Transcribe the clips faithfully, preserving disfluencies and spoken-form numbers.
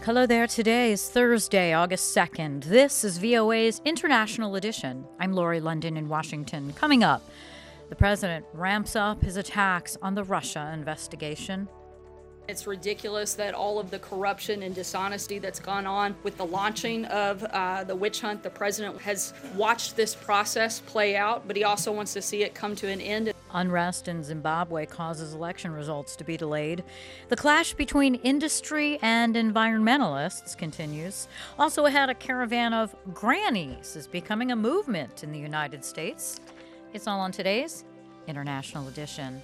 Hello there. Today is Thursday, August second. This is V O A's International Edition. I'm Lori London in Washington. Coming up, the president ramps up his attacks on the Russia investigation. It's ridiculous that all of the corruption and dishonesty that's gone on with the launching of uh, the witch hunt, the president has watched this process play out, but he also wants to see it come to an end. Unrest in Zimbabwe causes election results to be delayed. The clash between industry and environmentalists continues. Also ahead, a caravan of grannies is becoming a movement in the United States. It's all on today's International Edition.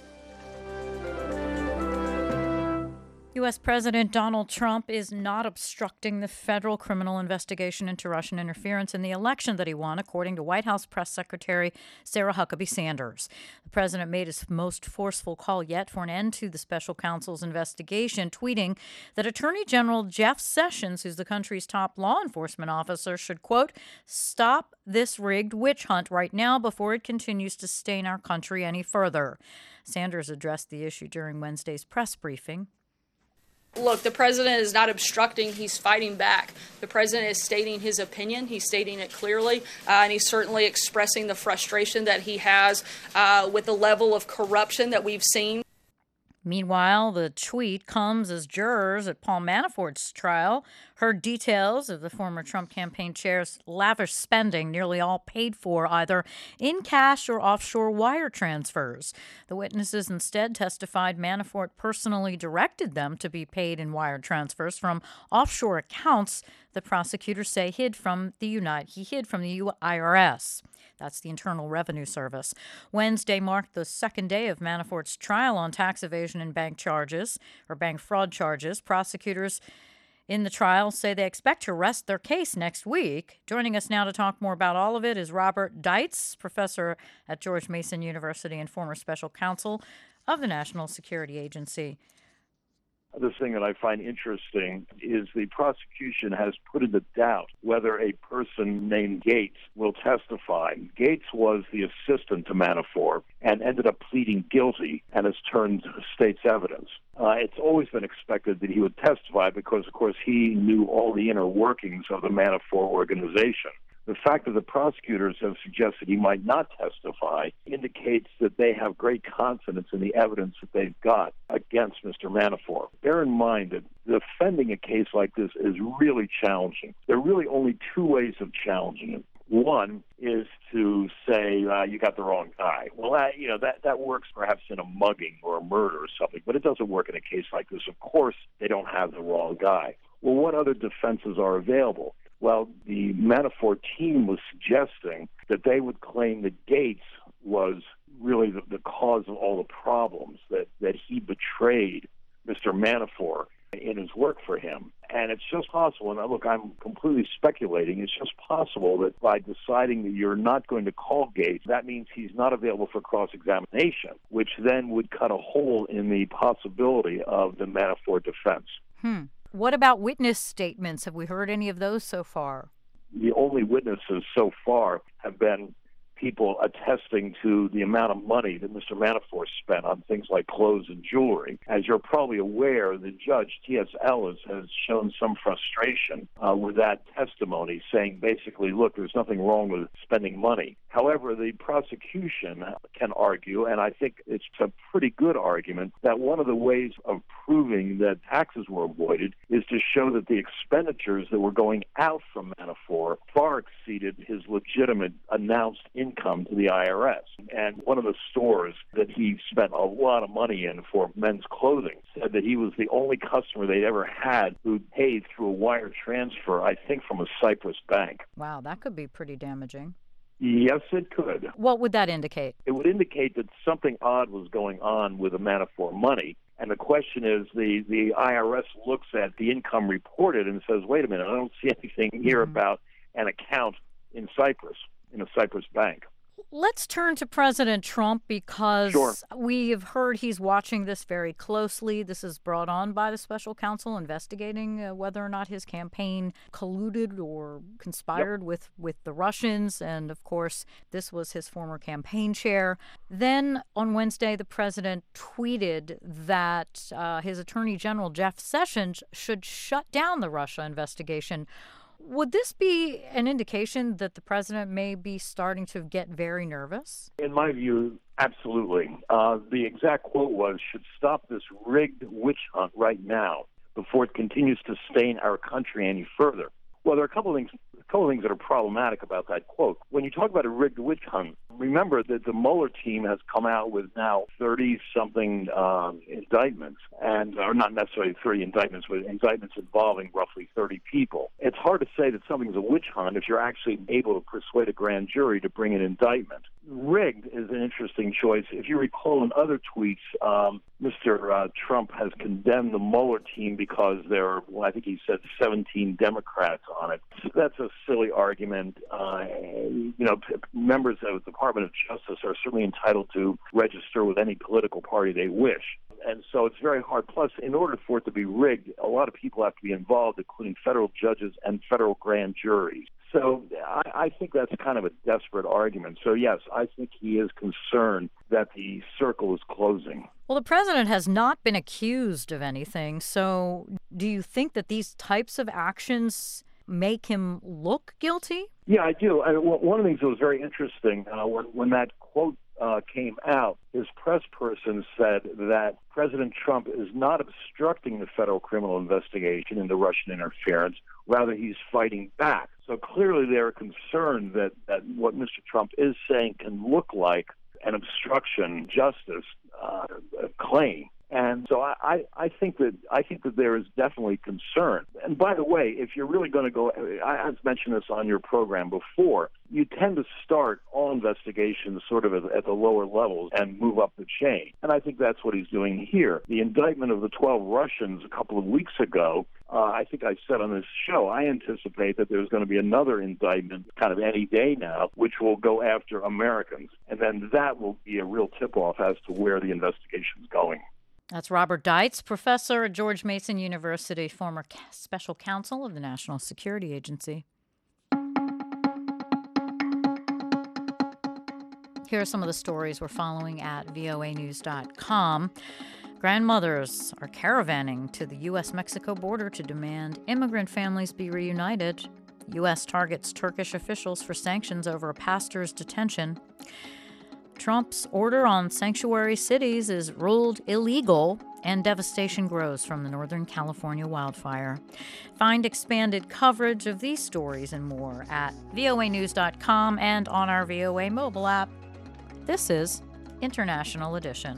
U S. President Donald Trump is not obstructing the federal criminal investigation into Russian interference in the election that he won, according to White House Press Secretary Sarah Huckabee Sanders. The president made his most forceful call yet for an end to the special counsel's investigation, tweeting that Attorney General Jeff Sessions, who's the country's top law enforcement officer, should, quote, stop this rigged witch hunt right now before it continues to stain our country any further. Sanders addressed the issue during Wednesday's press briefing. Look, the president is not obstructing, he's fighting back. The president is stating his opinion, he's stating it clearly, uh, and he's certainly expressing the frustration that he has uh, with the level of corruption that we've seen. Meanwhile, the tweet comes as jurors at Paul Manafort's trial heard details of the former Trump campaign chair's lavish spending, nearly all paid for either in cash or offshore wire transfers. The witnesses instead testified Manafort personally directed them to be paid in wire transfers from offshore accounts the prosecutors say hid from the United he hid from the I R S. That's the Internal Revenue Service. Wednesday marked the second day of Manafort's trial on tax evasion and bank charges, or bank fraud charges. Prosecutors in the trial say they expect to rest their case next week. Joining us now to talk more about all of it is Robert Deitz, professor at George Mason University and former special counsel of the National Security Agency. The thing that I find interesting is the prosecution has put into doubt whether a person named Gates will testify. Gates was the assistant to Manafort and ended up pleading guilty and has turned state's evidence. Uh, it's always been expected that he would testify because, of course, he knew all the inner workings of the Manafort organization. The fact that the prosecutors have suggested he might not testify indicates that they have great confidence in the evidence that they've got against Mister Manafort. Bear in mind that defending a case like this is really challenging. There are really only two ways of challenging it. One is to say, uh, you got the wrong guy. Well, that, you know, that, that works perhaps in a mugging or a murder or something, but it doesn't work in a case like this. Of course, they don't have the wrong guy. Well, what other defenses are available? Well, the Manafort team was suggesting that they would claim that Gates was really the, the cause of all the problems, that, that he betrayed Mister Manafort in his work for him. And it's just possible, and look, I'm completely speculating, it's just possible that by deciding that you're not going to call Gates, that means he's not available for cross-examination, which then would cut a hole in the possibility of the Manafort defense. Hmm. What about witness statements? Have we heard any of those so far? The only witnesses so far have been people attesting to the amount of money that Mister Manafort spent on things like clothes and jewelry. As you're probably aware, the judge, T S. Ellis, has shown some frustration uh, with that testimony, saying basically, look, there's nothing wrong with spending money. However, the prosecution can argue, and I think it's a pretty good argument, that one of the ways of proving that taxes were avoided is to show that the expenditures that were going out from Manafort far exceeded his legitimate announced income to the I R S. And one of the stores that he spent a lot of money in for men's clothing said that he was the only customer they'd ever had who paid through a wire transfer, I think from a Cyprus bank. Wow, that could be pretty damaging. Yes, it could. What would that indicate? It would indicate that something odd was going on with the Manafort money. And the question is, the, the I R S looks at the income reported and says, wait a minute, I don't see anything here mm-hmm. about an account in Cyprus, in a Cyprus bank. Let's turn to President Trump because Sure. we have heard he's watching this very closely. This is brought on by the special counsel investigating uh, whether or not his campaign colluded or conspired Yep. with, with the Russians. And, of course, this was his former campaign chair. Then on Wednesday, the president tweeted that uh, his attorney general, Jeff Sessions, should shut down the Russia investigation. Would this be an indication that the president may be starting to get very nervous? In my view, absolutely. Uh, the exact quote was, should stop this rigged witch hunt right now before it continues to stain our country any further. Well, there are a couple of things, a couple of things that are problematic about that quote. When you talk about a rigged witch hunt, remember that the Mueller team has come out with now thirty-something um, indictments, and or not necessarily thirty indictments, but indictments involving roughly thirty people. It's hard to say that something's a witch hunt if you're actually able to persuade a grand jury to bring an indictment. Rigged is an interesting choice. If you recall in other tweets, um, Mister Uh, Trump has condemned the Mueller team because there are, well, I think he said seventeen Democrats on it. So that's a silly argument. Uh, you know, p- members of the Department of Justice are certainly entitled to register with any political party they wish. And so it's very hard. Plus, in order for it to be rigged, a lot of people have to be involved, including federal judges and federal grand juries. So I, I think that's kind of a desperate argument. So, yes, I think he is concerned that the circle is closing. Well, the president has not been accused of anything. So do you think that these types of actions make him look guilty? Yeah, I do. I, one of the things that was very interesting uh, when, when that quote uh, came out, his press person said that President Trump is not obstructing the federal criminal investigation into Russian interference. Rather, he's fighting back. So clearly they're concerned that, that what Mister Trump is saying can look like an obstruction justice uh, claim. And so I, I, I think that I think that there is definitely concern. And by the way, if you're really going to go, I, I've mentioned this on your program before, you tend to start all investigations sort of at, at the lower levels and move up the chain. And I think that's what he's doing here. The indictment of the twelve Russians a couple of weeks ago, uh, I think I said on this show, I anticipate that there's going to be another indictment kind of any day now, which will go after Americans. And then that will be a real tip-off as to where the investigation is going. That's Robert Deitz, professor at George Mason University, former special counsel of the National Security Agency. Here are some of the stories we're following at V O A news dot com. Grandmothers are caravanning to the U S Mexico border to demand immigrant families be reunited. U S targets Turkish officials for sanctions over a pastor's detention. Trump's order on sanctuary cities is ruled illegal, and devastation grows from the Northern California wildfire. Find expanded coverage of these stories and more at V O A news dot com and on our V O A mobile app. This is International Edition.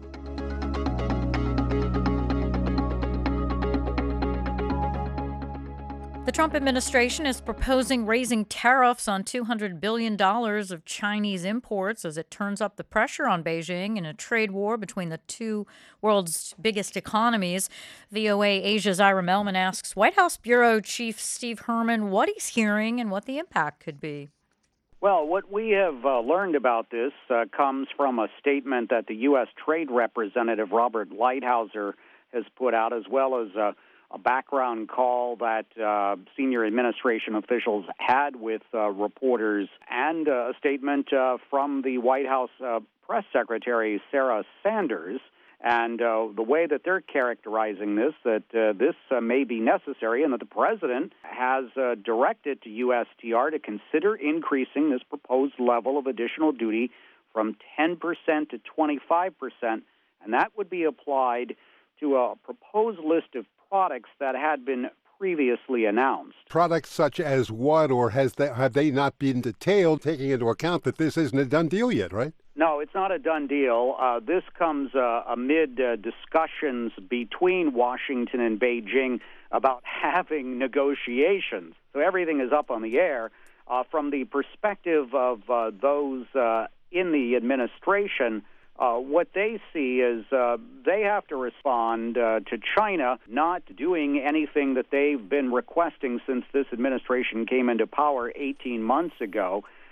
The Trump administration is proposing raising tariffs on two hundred billion dollars of Chinese imports as it turns up the pressure on Beijing in a trade war between the two world's biggest economies. V O A Asia's Ira Melman asks White House Bureau Chief Steve Herman what he's hearing and what the impact could be. Well, what we have uh, learned about this uh, comes from a statement that the U S Trade Representative Robert Lighthizer has put out, as well as uh, a background call that uh, senior administration officials had with uh, reporters, and uh, a statement uh, from the White House uh, press secretary, Sarah Sanders. And uh, the way that they're characterizing this, that uh, this uh, may be necessary, and that the president has uh, directed to U S T R to consider increasing this proposed level of additional duty from ten percent to twenty-five percent, and that would be applied to a proposed list of products that had been previously announced. Products such as what, or has they, have they not been detailed, taking into account that this isn't a done deal yet, right? No, it's not a done deal. Uh, this comes uh, amid uh, discussions between Washington and Beijing about having negotiations. So everything is up on the air. Uh, from the perspective of uh, those uh, in the administration, Uh, what they see is uh, they have to respond uh, to China not doing anything that they've been requesting since this administration came into power eighteen months ago.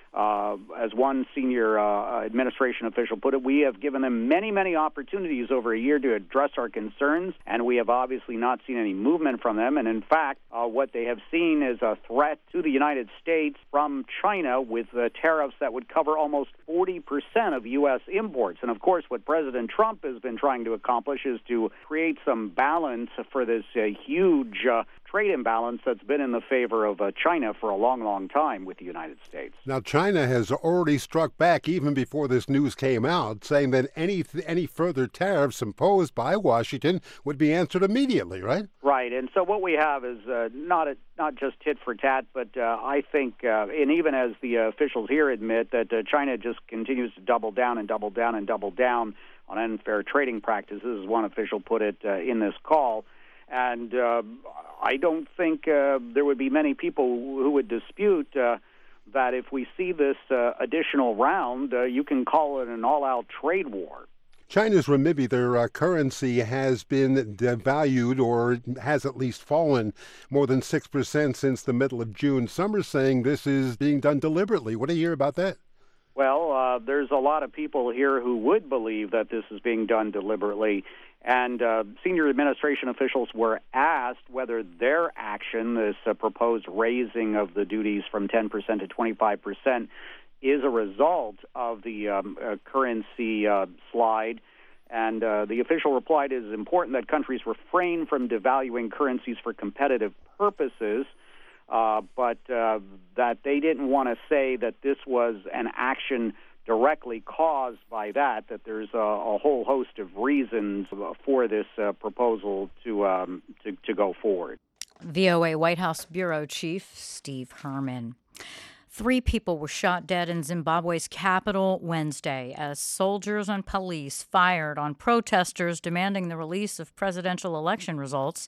Uh, as one senior uh, administration official put it, we have given them many, many opportunities over a year to address our concerns, and we have obviously not seen any movement from them. And in fact, uh, what they have seen is a threat to the United States from China with uh, tariffs that would cover almost forty percent of U S imports. And of course, what President Trump has been trying to accomplish is to create some balance for this uh, huge uh, trade imbalance that's been in the favor of uh, China for a long, long time with the United States. Now, China has already struck back even before this news came out, saying that any any further tariffs imposed by Washington would be answered immediately, right? Right, and so what we have is uh, not a, not just tit for tat, but uh, I think, uh, and even as the uh, officials here admit, that uh, China just continues to double down and double down and double down on unfair trading practices, as one official put it uh, in this call. And uh, I don't think uh, there would be many people who would dispute uh, that if we see this uh, additional round, uh, you can call it an all-out trade war. China's renminbi, their uh, currency, has been devalued or has at least fallen more than six percent since the middle of June. Some are saying this is being done deliberately. What do you hear about that? Well, uh, there's a lot of people here who would believe that this is being done deliberately. And uh, senior administration officials were asked whether their action, this uh, proposed raising of the duties from ten percent to twenty-five percent, is a result of the um, uh, currency uh, slide. And uh, the official replied, it is important that countries refrain from devaluing currencies for competitive purposes, uh, but uh, that they didn't want to say that this was an action directly caused by that, that there's a, a whole host of reasons for this uh, proposal to, um, to to go forward. V O A White House Bureau Chief Steve Herman. Three people were shot dead in Zimbabwe's capital Wednesday as soldiers and police fired on protesters demanding the release of presidential election results.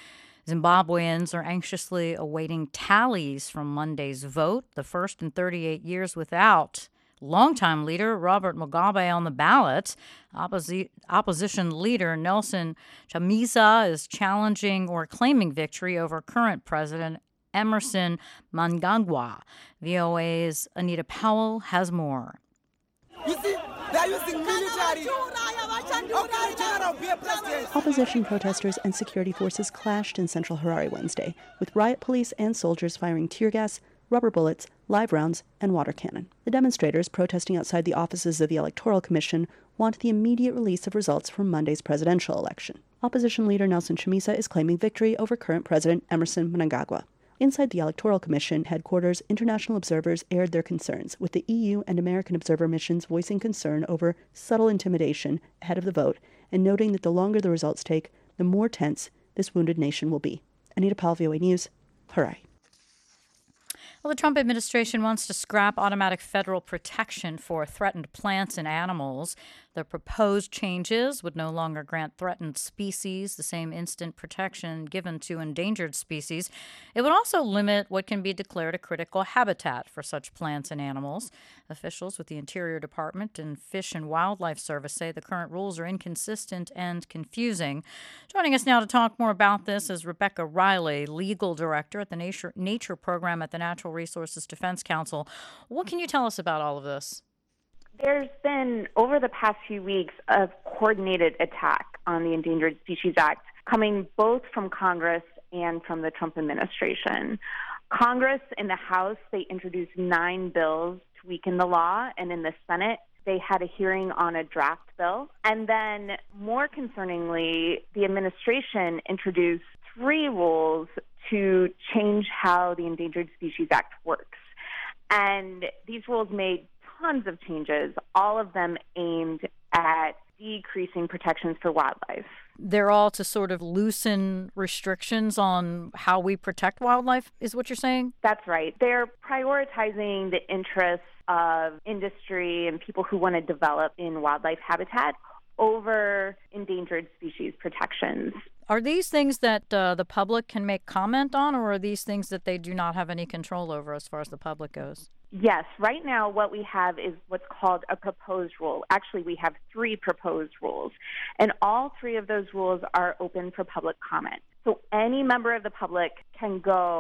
Zimbabweans are anxiously awaiting tallies from Monday's vote, the first in thirty-eight years without longtime leader Robert Mugabe on the ballot. Opposi- opposition leader Nelson Chamisa is challenging or claiming victory over current president Emerson Mnangagwa. V O A's Anita Powell has more. You see, they're using military. Okay, General, be a president. Opposition protesters and security forces clashed in central Harare Wednesday, with riot police and soldiers firing tear gas, rubber bullets, live rounds, and water cannon. The demonstrators protesting outside the offices of the Electoral Commission want the immediate release of results from Monday's presidential election. Opposition leader Nelson Chamisa is claiming victory over current president Emerson Mnangagwa. Inside the Electoral Commission headquarters, international observers aired their concerns, with the E U and American observer missions voicing concern over subtle intimidation ahead of the vote and noting that the longer the results take, the more tense this wounded nation will be. Anita Powell, V O A News, Harare. Well, the Trump administration wants to scrap automatic federal protection for threatened plants and animals. The proposed changes would no longer grant threatened species the same instant protection given to endangered species. It would also limit what can be declared a critical habitat for such plants and animals. Officials with the Interior Department and Fish and Wildlife Service say the current rules are inconsistent and confusing. Joining us now to talk more about this is Rebecca Riley, Legal Director at the Nature, Nature Program at the Natural Resources Defense Council. What can you tell us about all of this? There's been, over the past few weeks, a coordinated attack on the Endangered Species Act coming both from Congress and from the Trump administration. Congress, in the House, they introduced nine bills to weaken the law, and in the Senate, they had a hearing on a draft bill. And then, more concerningly, the administration introduced three rules to change how the Endangered Species Act works. And these rules made tons of changes, all of them aimed at decreasing protections for wildlife. They're all to sort of loosen restrictions on how we protect wildlife, is what you're saying? That's right. They're prioritizing the interests of industry and people who want to develop in wildlife habitat over endangered species protections. Are these things that uh, the public can make comment on, or are these things that they do not have any control over as far as the public goes? Yes. Right now, what we have is what's called a proposed rule. Actually, we have three proposed rules, and all three of those rules are open for public comment. So any member of the public can go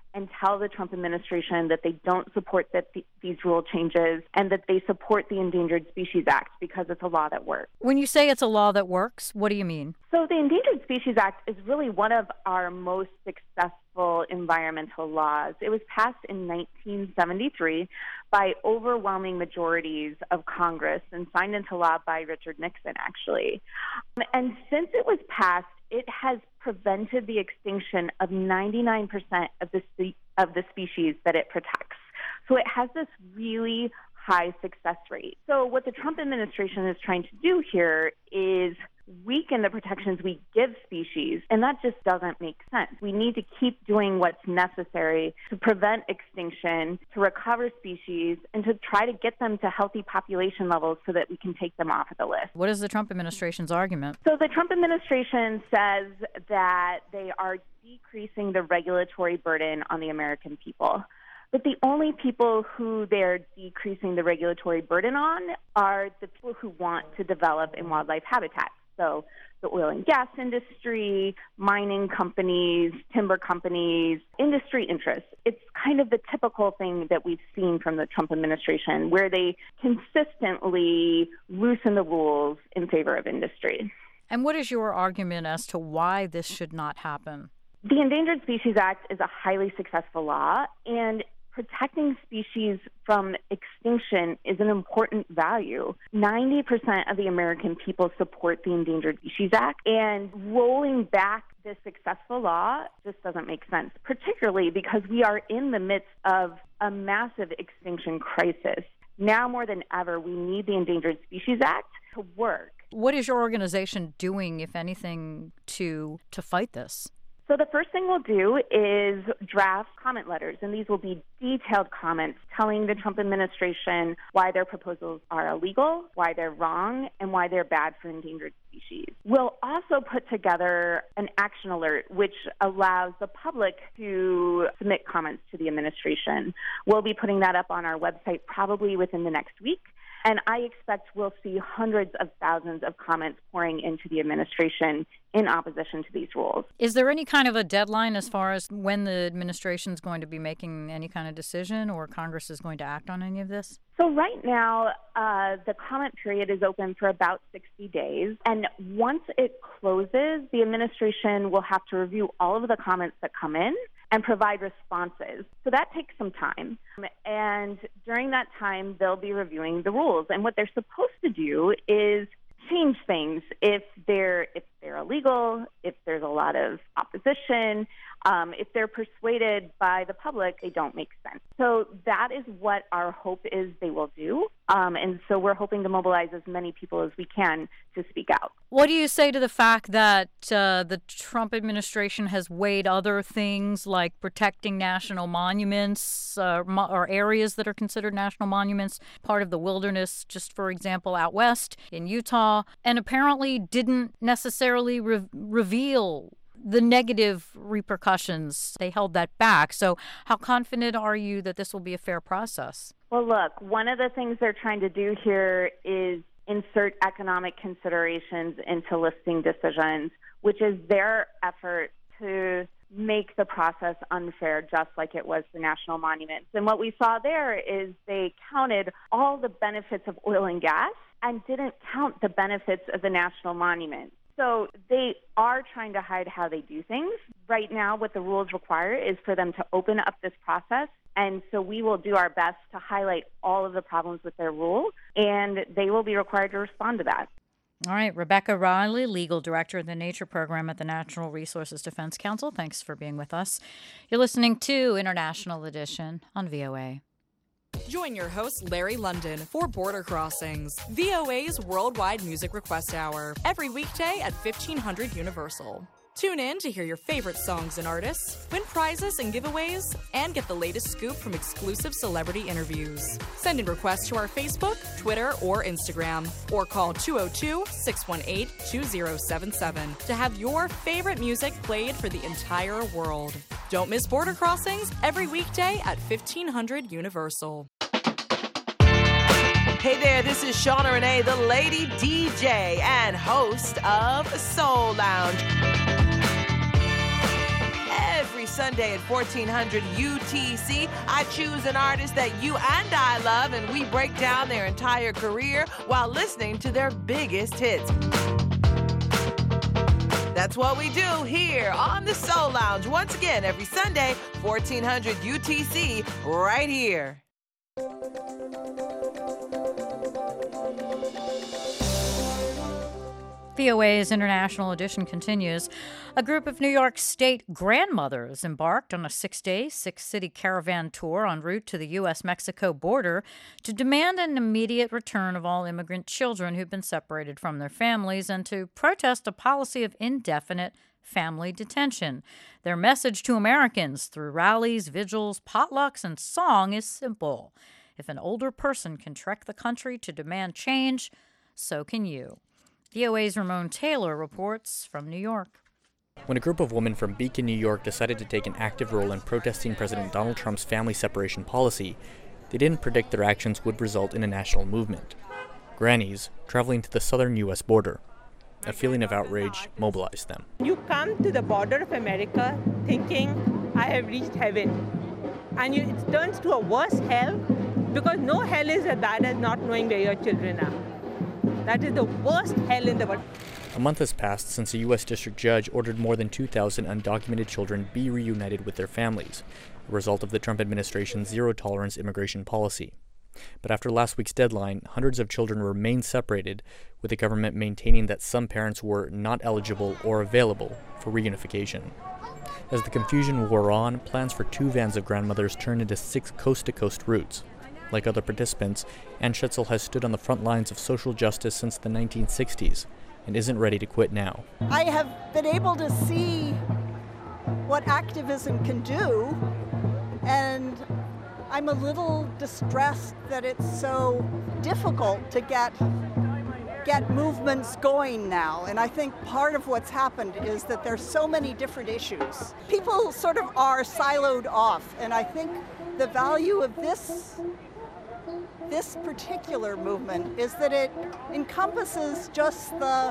and tell the Trump administration that they don't support that th- these rule changes and that they support the Endangered Species Act because it's a law that works. When you say it's a law that works, what do you mean? So the Endangered Species Act is really one of our most successful environmental laws. It was passed in nineteen seventy-three by overwhelming majorities of Congress and signed into law by Richard Nixon, actually. And since it was passed, it has prevented the extinction of ninety-nine percent of the spe- of the species that it protects. So it has this really high success rate. So what the Trump administration is trying to do here is weaken the protections we give species, and that just doesn't make sense. We need to keep doing what's necessary to prevent extinction, to recover species, and to try to get them to healthy population levels so that we can take them off of the list. What is the Trump administration's argument? So the Trump administration says that they are decreasing the regulatory burden on the American people. But the only people who they're decreasing the regulatory burden on are the people who want to develop in wildlife habitats. So the oil and gas industry, mining companies, timber companies, industry interests. It's kind of the typical thing that we've seen from the Trump administration, where they consistently loosen the rules in favor of industry. And what is your argument as to why this should not happen? The Endangered Species Act is a highly successful law, and protecting species from extinction is an important value. ninety percent of the American people support the Endangered Species Act, and rolling back this successful law just doesn't make sense, particularly because we are in the midst of a massive extinction crisis. Now more than ever, we need the Endangered Species Act to work. What is your organization doing, if anything, to to fight this? So the first thing we'll do is draft comment letters, and these will be detailed comments telling the Trump administration why their proposals are illegal, why they're wrong, and why they're bad for endangered species. We'll also put together an action alert, which allows the public to submit comments to the administration. We'll be putting that up on our website probably within the next week. And I expect we'll see hundreds of thousands of comments pouring into the administration in opposition to these rules. Is there any kind of a deadline as far as when the administration is going to be making any kind of decision, or Congress is going to act on any of this? So right now, uh, the comment period is open for about sixty days. And once it closes, the administration will have to review all of the comments that come in and provide responses. So that takes some time. And during that time, they'll be reviewing the rules. And what they're supposed to do is change things if they're if they're illegal, if there's a lot of opposition, um, if they're persuaded by the public, they don't make sense. So that is what our hope is they will do. Um, and so we're hoping to mobilize as many people as we can to speak out. What do you say to the fact that uh, the Trump administration has weighed other things like protecting national monuments uh, mo- or areas that are considered national monuments, part of the wilderness, just for example, out west in Utah, and apparently didn't necessarily re- reveal the negative repercussions? They held that back. So how confident are you that this will be a fair process? Well, look, one of the things they're trying to do here is insert economic considerations into listing decisions, which is their effort to make the process unfair, just like it was for national monuments. And what we saw there is they counted all the benefits of oil and gas and didn't count the benefits of the national monuments. So they are trying to hide how they do things. Right now, what the rules require is for them to open up this process. And so we will do our best to highlight all of the problems with their rule, and they will be required to respond to that. All right. Rebecca Riley, Legal Director of the Nature Program at the Natural Resources Defense Council. Thanks for being with us. You're listening to International Edition on V O A. Join your host, Larry London, for Border Crossings, V O A's worldwide music request hour, every weekday at fifteen hundred Universal. Tune in to hear your favorite songs and artists, win prizes and giveaways, and get the latest scoop from exclusive celebrity interviews. Send in requests to our Facebook, Twitter, or Instagram, or call two oh two, six one eight, two oh seven seven to have your favorite music played for the entire world. Don't miss Border Crossings every weekday at fifteen hundred Universal. Hey there, this is Shauna Renee, the Lady D J and host of Soul Lounge. Every every Sunday at fourteen hundred U T C. I choose an artist that you and I love, and we break down their entire career while listening to their biggest hits. That's what we do here on the Soul Lounge. Once again, every Sunday, fourteen hundred U T C, right here. V O A's International Edition continues. A group of New York State grandmothers embarked on a six-day, six-city caravan tour en route to the U S Mexico border to demand an immediate return of all immigrant children who've been separated from their families and to protest a policy of indefinite family detention. Their message to Americans through rallies, vigils, potlucks, and song is simple. If an older person can trek the country to demand change, so can you. V O A's Ramon Taylor reports from New York. When a group of women from Beacon, New York decided to take an active role in protesting President Donald Trump's family separation policy, they didn't predict their actions would result in a national movement. Grannies traveling to the southern U S border. A feeling of outrage mobilized them. You come to the border of America thinking, I have reached heaven. And you, it turns to a worse hell because no hell is as bad as not knowing where your children are. That is the worst hell in the world. A month has passed since a U S district judge ordered more than two thousand undocumented children be reunited with their families, a result of the Trump administration's zero-tolerance immigration policy. But after last week's deadline, hundreds of children remain separated, with the government maintaining that some parents were not eligible or available for reunification. As the confusion wore on, plans for two vans of grandmothers turned into six coast-to-coast routes. Like other participants, Ann Schetzel has stood on the front lines of social justice since the nineteen sixties and isn't ready to quit now. I have been able to see what activism can do, and I'm a little distressed that it's so difficult to get get movements going now. And I think part of what's happened is that there's so many different issues. People sort of are siloed off, and I think the value of this This particular movement is that it encompasses just the,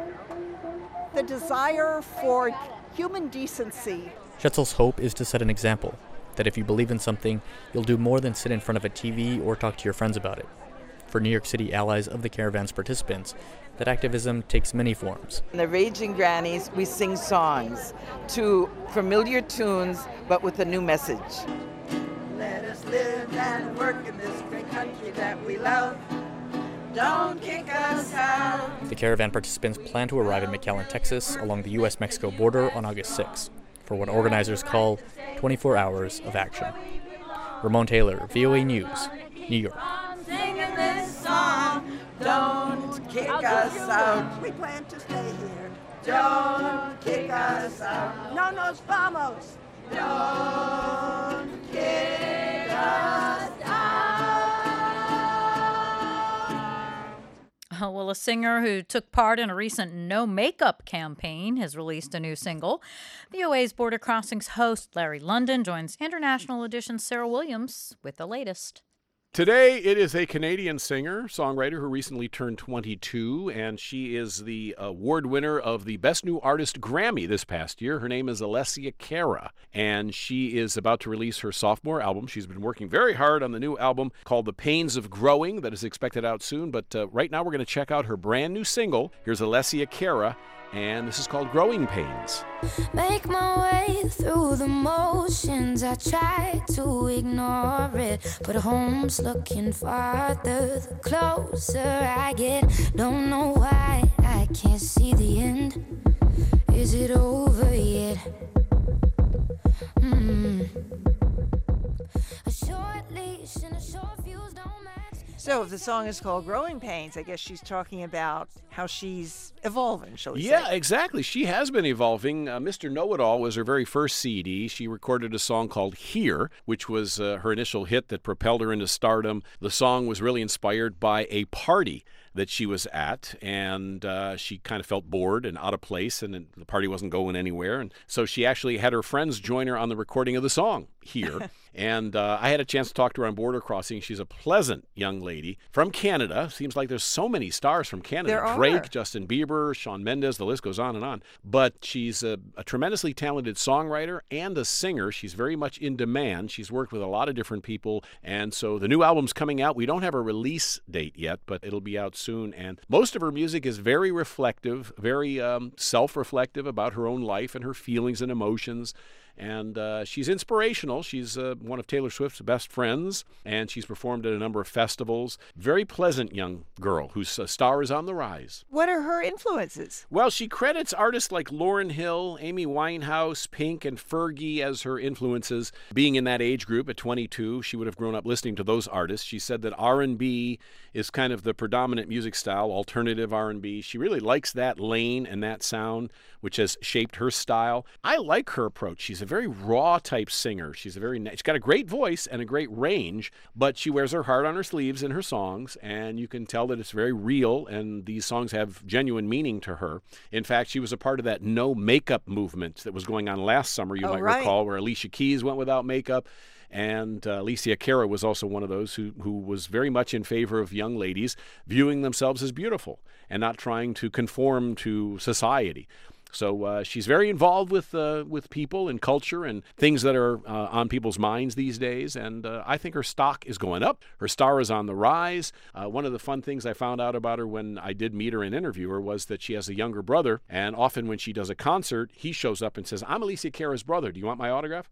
the desire for human decency. Schetzel's hope is to set an example, that if you believe in something, you'll do more than sit in front of a T V or talk to your friends about it. For New York City allies of the caravan's participants, that activism takes many forms. In the Raging Grannies, we sing songs to familiar tunes, but with a new message. Let us live and work in this great country that we love. Don't kick us out. The caravan participants plan to arrive in McAllen, Texas, along the U S Mexico border on August sixth, for what organizers call twenty-four hours of action. Ramon Taylor, V O A News, New York. Singing this song, don't kick us out. We plan to stay here. Don't kick us out. No nos vamos. Don't kick us out. Oh, well, a singer who took part in a recent no makeup campaign has released a new single. V O A's Border Crossings host Larry London joins International Edition's Sarah Williams with the latest. Today, it is a Canadian singer, songwriter who recently turned twenty-two, and she is the award winner of the Best New Artist Grammy this past year. Her name is Alessia Cara, and she is about to release her sophomore album. She's been working very hard on the new album called The Pains of Growing that is expected out soon, but uh, right now we're going to check out her brand new single. Here's Alessia Cara, and this is called Growing Pains. Make my way through the motions, I try to ignore it, but home's looking farther the closer I get. Don't know why I can't see the end. Is it over yet? Mm. A short leash and a short fuse don't match. So if the song is called Growing Pains, I guess she's talking about how she's evolving, shall we say. Yeah, exactly. She has been evolving. Uh, Mister Know-It-All was her very first C D. She recorded a song called Here, which was uh, her initial hit that propelled her into stardom. The song was really inspired by a party that she was at, and uh, she kind of felt bored and out of place, and the party wasn't going anywhere. And so she actually had her friends join her on the recording of the song here. And uh, I had a chance to talk to her on Border Crossing. She's a pleasant young lady from Canada. Seems like there's so many stars from Canada. There are. Drake, Justin Bieber, Shawn Mendes, the list goes on and on. But she's a, a tremendously talented songwriter and a singer. She's very much in demand. She's worked with a lot of different people. And so the new album's coming out. We don't have a release date yet, but it'll be out soon. And most of her music is very reflective, very um, self-reflective about her own life and her feelings and emotions. And uh, she's inspirational. She's uh, one of Taylor Swift's best friends, and she's performed at a number of festivals. Very pleasant young girl whose uh, star is on the rise. What are her influences? Well, she credits artists like Lauryn Hill, Amy Winehouse, Pink, and Fergie as her influences. Being in that age group at twenty-two, she would have grown up listening to those artists. She said that R and B is kind of the predominant music style, alternative R and B. She really likes that lane and that sound, which has shaped her style. I like her approach. She's a very raw type singer. She's a very she's got a great voice and a great range, but she wears her heart on her sleeves in her songs, and you can tell that it's very real, and these songs have genuine meaning to her. In fact, she was a part of that no makeup movement that was going on last summer, you oh, might right. recall, where Alicia Keys went without makeup. And uh, Alicia Cara was also one of those who, who was very much in favor of young ladies viewing themselves as beautiful and not trying to conform to society. So uh, she's very involved with uh, with people and culture and things that are uh, on people's minds these days. And uh, I think her stock is going up. Her star is on the rise. Uh, one of the fun things I found out about her when I did meet her and interview her was that she has a younger brother. And often when she does a concert, he shows up and says, "I'm Alicia Cara's brother. Do you want my autograph?"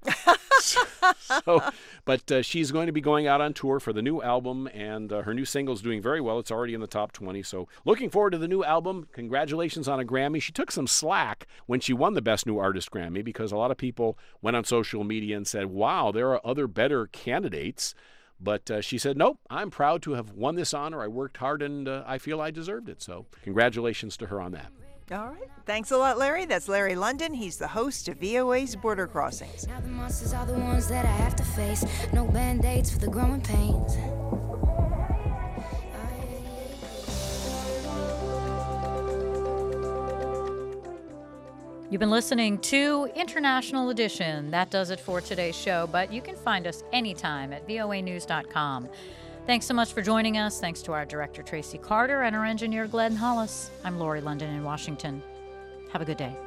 so, but uh, she's going to be going out on tour for the new album, and uh, her new single is doing very well. It's already in the top twenty. So looking forward to the new album. Congratulations on a Grammy. She took some slack when she won the Best New Artist Grammy, because a lot of people went on social media and said, wow, there are other better candidates. But uh, she said, nope, I'm proud to have won this honor. I worked hard, and uh, I feel I deserved it. So congratulations to her on that. All right. Thanks a lot, Larry. That's Larry London. He's the host of V O A's Border Crossings. Now the monsters are the ones that I have to face. No band-aids for the growing pains. You've been listening to International Edition. That does it for today's show, but you can find us anytime at V O A news dot com. Thanks so much for joining us. Thanks to our director, Tracy Carter, and our engineer, Glenn Hollis. I'm Lori London in Washington. Have a good day.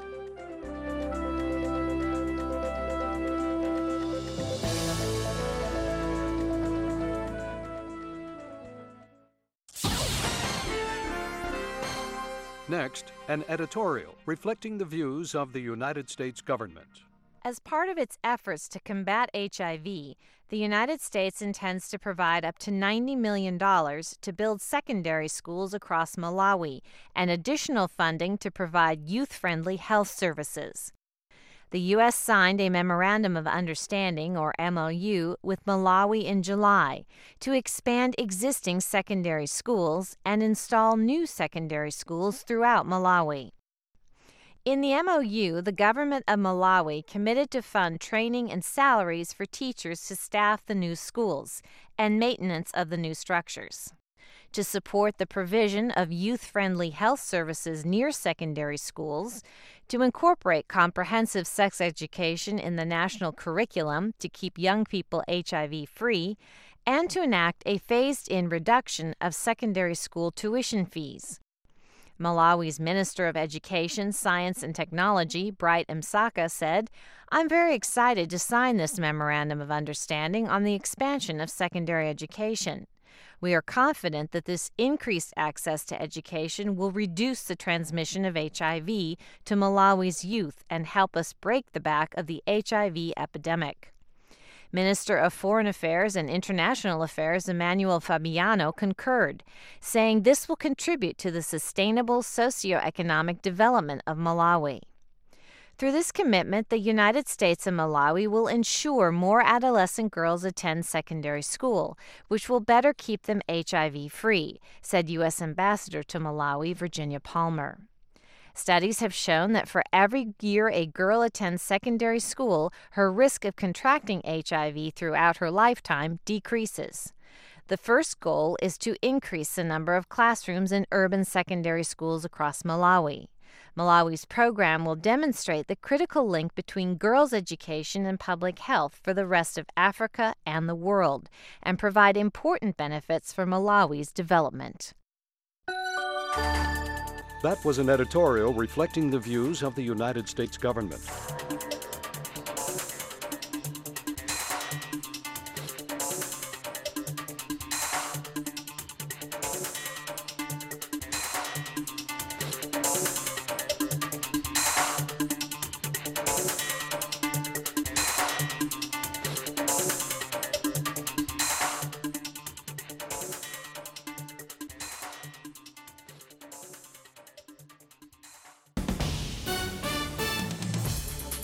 Next, an editorial reflecting the views of the United States government. As part of its efforts to combat H I V, the United States intends to provide up to ninety million dollars to build secondary schools across Malawi and additional funding to provide youth-friendly health services. The U S signed a Memorandum of Understanding, or M O U, with Malawi in July to expand existing secondary schools and install new secondary schools throughout Malawi. In the M O U, the government of Malawi committed to fund training and salaries for teachers to staff the new schools and maintenance of the new structures. To support the provision of youth-friendly health services near secondary schools, to incorporate comprehensive sex education in the national curriculum to keep young people H I V-free, and to enact a phased-in reduction of secondary school tuition fees. Malawi's Minister of Education, Science and Technology, Bright Msaka, said, "I'm very excited to sign this Memorandum of Understanding on the expansion of secondary education. We are confident that this increased access to education will reduce the transmission of H I V to Malawi's youth and help us break the back of the H I V epidemic." Minister of Foreign Affairs and International Affairs Emmanuel Fabiano concurred, saying this will contribute to the sustainable socioeconomic development of Malawi. Through this commitment, the United States and Malawi will ensure more adolescent girls attend secondary school, which will better keep them H I V-free, said U S Ambassador to Malawi, Virginia Palmer. Studies have shown that for every year a girl attends secondary school, her risk of contracting H I V throughout her lifetime decreases. The first goal is to increase the number of classrooms in urban secondary schools across Malawi. Malawi's program will demonstrate the critical link between girls' education and public health for the rest of Africa and the world, and provide important benefits for Malawi's development. That was an editorial reflecting the views of the United States government.